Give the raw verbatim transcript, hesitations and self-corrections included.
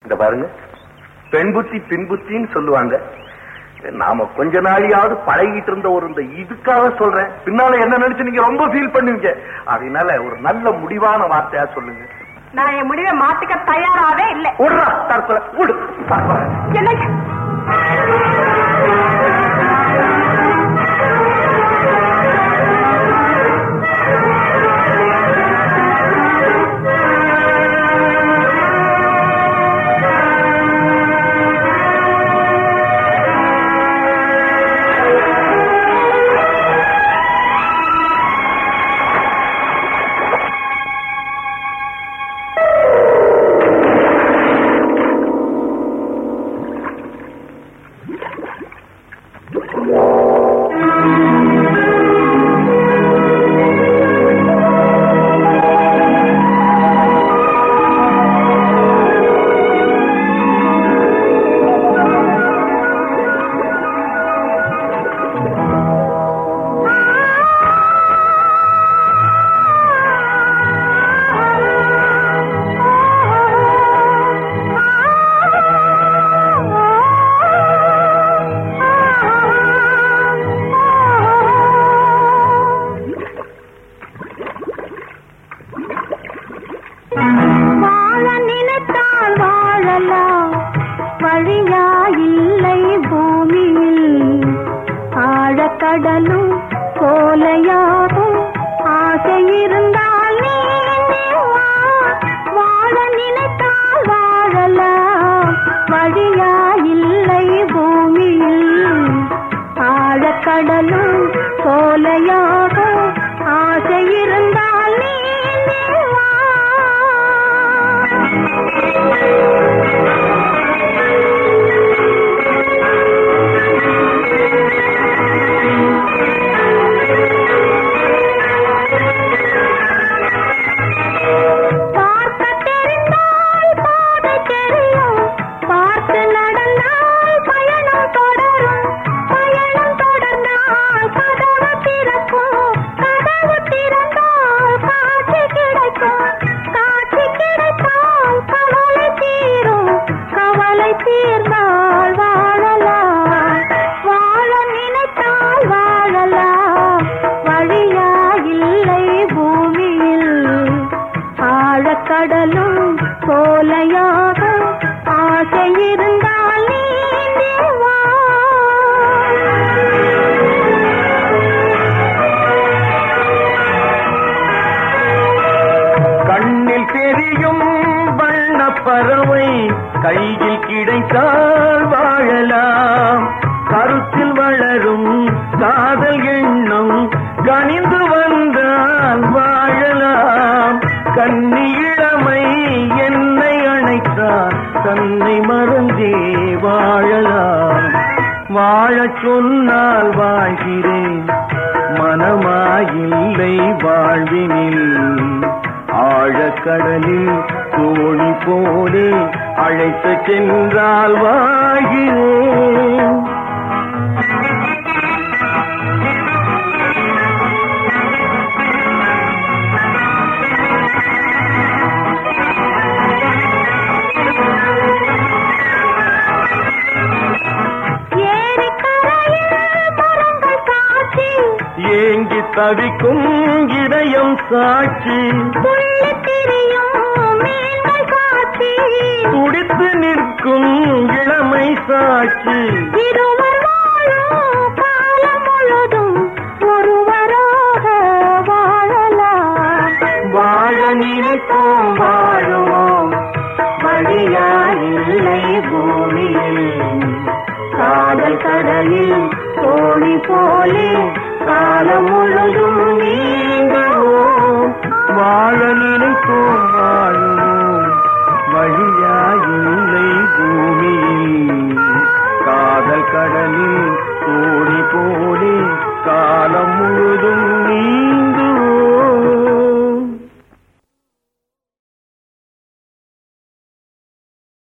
இந்த பாருங்க, பெண் புத்தி பின் புத்தின்னு சொல்லுவாங்க. நாம கொஞ்ச நாளையாவது பழகிட்டு இருந்த ஒரு இந்த இதுக்காக சொல்றேன். பின்னால என்ன நினைச்சு நீங்க ரொம்ப ஃபீல் பண்ணுவீங்க. அதனால ஒரு நல்ல முடிவான வார்த்தையா சொல்லுங்க. நான் என் முடிவை மாத்திக்க தயாராவே இல்லை. விடுறா தற்கொலை விடு. கடலும் கோலையாகும் ஆசை இருந்தால் வாழ நினைத்தால் வாழலாம். வழியா இல்லை பூமியில் ஆழக்கடலும் கோலையாகும் ஆசை இருந்தால் கடலும் கோலையாக ஆசை இருந்தால் நீவா. கண்ணில் தெரியும் வண்ண பறவை கையில் கிடைத்தால் வாழலாம். கருத்தில் வளரும் காதல் எண்ணம் கனிந்து வந்தால் வாழலாம். கண்ணி இளமை என்னை அணைத்தால் தன்னை மறந்தே வாழலாம். வாழச் சொன்னால் வாழ்கிறேன் மனமாயில்லை வாழ்வினில். ஆழக்கடலில் தோணி போலே அழைத்து சென்றால் வாழ்கிறேன். ஏங்கி தவிக்கும் இதயம் சாட்சி துடித்து நிற்கும் இளமை சாட்சி. இருவர் வாழும் காலம் முழுதும் ஒருவராக வாழலாம். வாழ நினைப்போம் வாழுவோம் வழியாயில்லை பூமியில். காதல் கடலில் தோணி போலே காலம் முழுதும் நீங்குவோம். வாழ நினைப்போம் வாழுவோம் வழியாயில்லை பூமியில். காதல் கடலில் தோணி போலே காலம் முழுதும் நீ